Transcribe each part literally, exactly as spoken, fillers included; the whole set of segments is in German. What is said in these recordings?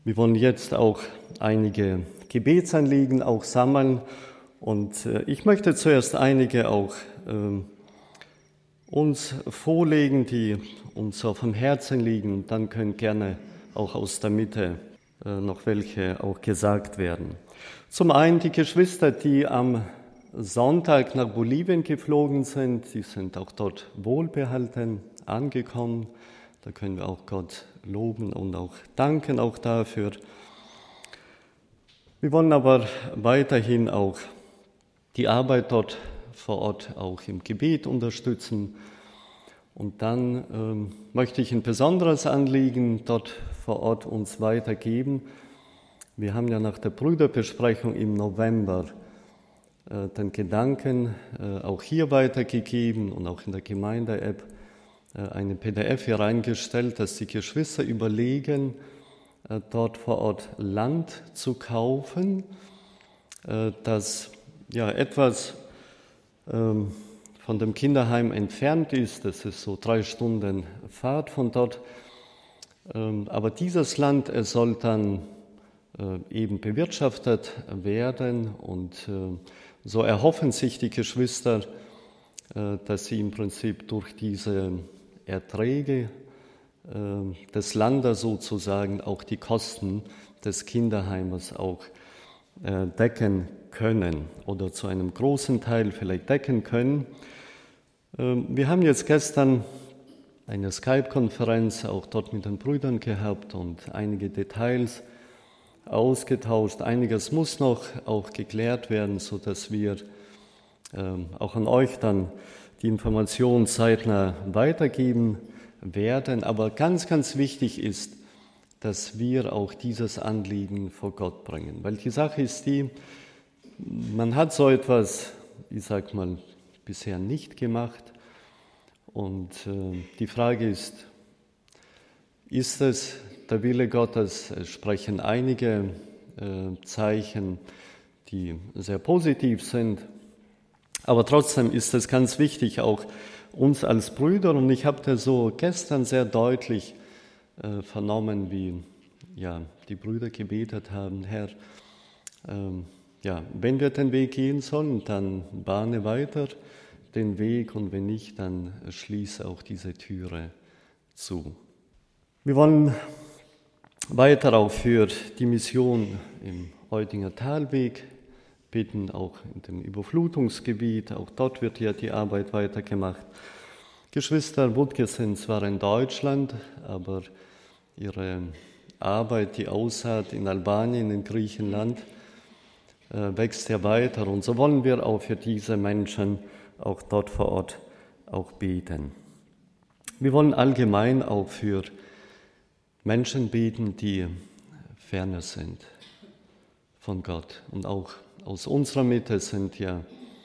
Wir wollen jetzt auch einige Gebetsanliegen auch sammeln und äh, ich möchte zuerst einige auch äh, uns vorlegen, die uns auf dem Herzen liegen. Dann können gerne auch aus der Mitte äh, noch welche auch gesagt werden. Zum einen die Geschwister, die am Sonntag nach Bolivien geflogen sind, die sind auch dort wohlbehalten angekommen. Da können wir auch Gott loben und auch danken auch dafür. Wir wollen aber weiterhin auch die Arbeit dort vor Ort auch im Gebet unterstützen. Und dann ähm, möchte ich ein besonderes Anliegen dort vor Ort uns weitergeben. Wir haben ja nach der Brüderbesprechung im November äh, den Gedanken äh, auch hier weitergegeben und auch in der Gemeinde-App eine P D F hier reingestellt, dass die Geschwister überlegen, dort vor Ort Land zu kaufen, das ja etwas von dem Kinderheim entfernt ist. Das ist so drei Stunden Fahrt von dort. Aber dieses Land, es soll dann eben bewirtschaftet werden und so erhoffen sich die Geschwister, dass sie im Prinzip durch diese Erträge äh, des Landes sozusagen auch die Kosten des Kinderheimes auch äh, decken können oder zu einem großen Teil vielleicht decken können. Äh, wir haben jetzt gestern eine Skype-Konferenz auch dort mit den Brüdern gehabt und einige Details ausgetauscht. Einiges muss noch auch geklärt werden, sodass wir äh, auch an euch dann die Information zeitnah weitergeben werden. Aber ganz, ganz wichtig ist, dass wir auch dieses Anliegen vor Gott bringen. Weil die Sache ist die, man hat so etwas, ich sag mal, bisher nicht gemacht. Und äh, die Frage ist, ist es der Wille Gottes? Es sprechen einige äh, Zeichen, die sehr positiv sind. Aber trotzdem ist es ganz wichtig, auch uns als Brüder, und ich habe das so gestern sehr deutlich äh, vernommen, wie ja, die Brüder gebetet haben, Herr, ähm, ja, wenn wir den Weg gehen sollen, dann bahne weiter den Weg und wenn nicht, dann schließe auch diese Türe zu. Wir wollen weiter auch für die Mission im Eutinger Talweg bitten, auch in dem Überflutungsgebiet, auch dort wird ja die Arbeit weitergemacht. Geschwister Wutke sind zwar in Deutschland, aber ihre Arbeit, die Aussaat in Albanien, in Griechenland, äh, wächst ja weiter. Und so wollen wir auch für diese Menschen auch dort vor Ort auch beten. Wir wollen allgemein auch für Menschen beten, die ferne sind von Gott und auch aus unserer Mitte sind ja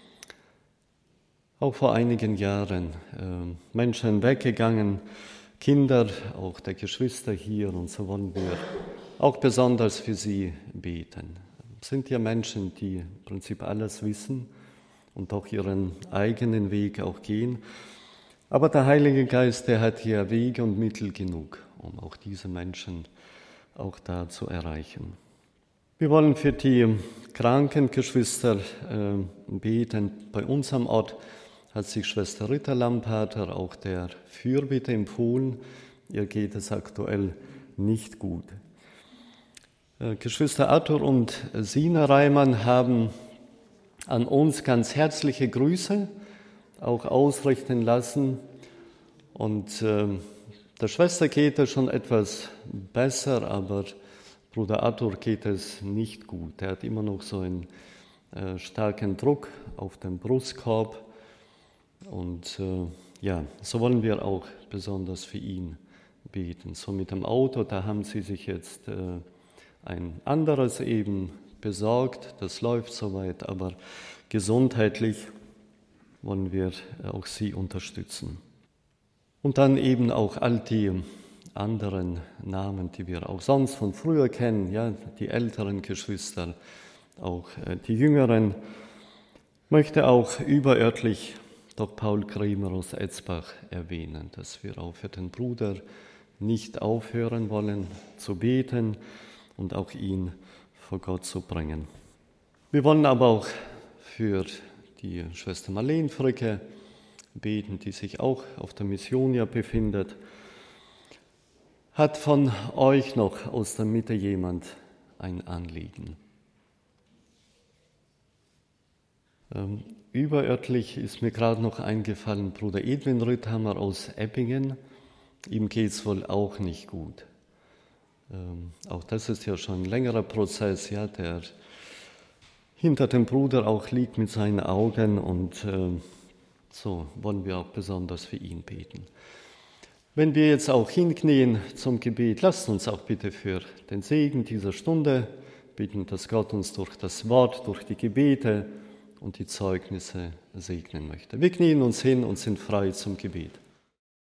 auch vor einigen Jahren äh, Menschen weggegangen, Kinder, auch der Geschwister hier, und so wollen wir auch besonders für sie beten. Es sind ja Menschen, die im Prinzip alles wissen und auch ihren eigenen Weg auch gehen. Aber der Heilige Geist, der hat hier Wege und Mittel genug, um auch diese Menschen auch da zu erreichen. Wir wollen für die kranken Geschwister äh, beten. Bei uns am Ort hat sich Schwester Rita Lampater auch der Fürbitte empfohlen. Ihr geht es aktuell nicht gut. Äh, Geschwister Arthur und Sina Reimann haben an uns ganz herzliche Grüße auch ausrichten lassen. Und äh, der Schwester geht es schon etwas besser, aber Bruder Arthur geht es nicht gut. Er hat immer noch so einen äh, starken Druck auf den Brustkorb. Und äh, ja, so wollen wir auch besonders für ihn beten. So mit dem Auto, da haben sie sich jetzt äh, ein anderes eben besorgt. Das läuft soweit, aber gesundheitlich wollen wir auch sie unterstützen. Und dann eben auch all die anderen Namen, die wir auch sonst von früher kennen, ja, die älteren Geschwister, auch äh, die jüngeren. Ich möchte auch überörtlich doch Paul Kremer aus Etzbach erwähnen, dass wir auch für den Bruder nicht aufhören wollen zu beten und auch ihn vor Gott zu bringen. Wir wollen aber auch für die Schwester Marlene Fricke beten, die sich auch auf der Mission ja befindet. Hat von euch noch aus der Mitte jemand ein Anliegen? Ähm, überörtlich ist mir gerade noch eingefallen, Bruder Edwin Rütthammer aus Eppingen. Ihm geht es wohl auch nicht gut. Ähm, auch das ist ja schon ein längerer Prozess, ja, der hinter dem Bruder auch liegt mit seinen Augen, und äh, so wollen wir auch besonders für ihn beten. Wenn wir jetzt auch hinknien zum Gebet, lasst uns auch bitte für den Segen dieser Stunde bitten, dass Gott uns durch das Wort, durch die Gebete und die Zeugnisse segnen möchte. Wir knien uns hin und sind frei zum Gebet.